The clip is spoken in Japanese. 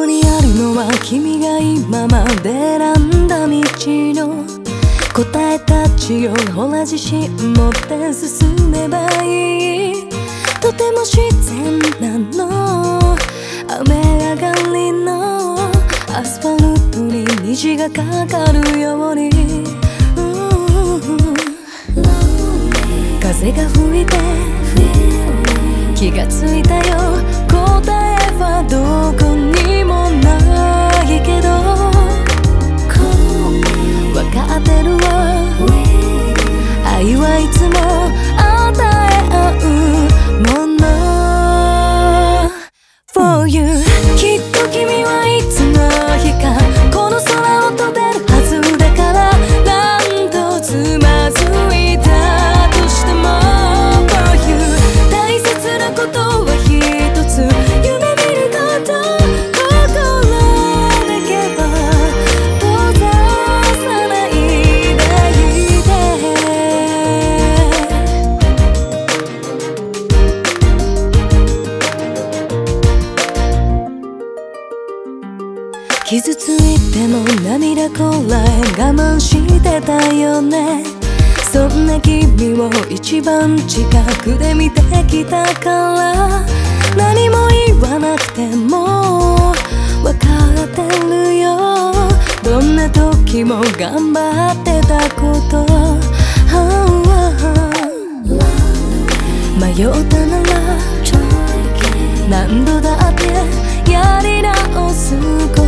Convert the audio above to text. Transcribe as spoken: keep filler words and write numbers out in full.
こにあるのは君が今まで選んだ道の答えたちをほら自信持って進めばいい。とても自然なの、雨上がりのアスファルトに虹がかかるように、風が吹いて気がついたよ、答えはどこにもないけど分かってるわ、愛はいつも与え合うもの For you きっと君はいつの日かこの空を飛べるはずだから、何度つまずいたとしても For you 大切なことは一つ、夢見ること心だけは閉ざさないでいて。傷ついても涙こらえ我慢してたよね。そんな君を一番近くで見てきたから、何も言わなくても分かってるよ、どんな時も頑張ってたこと、迷ったなら何度だってやり直すこと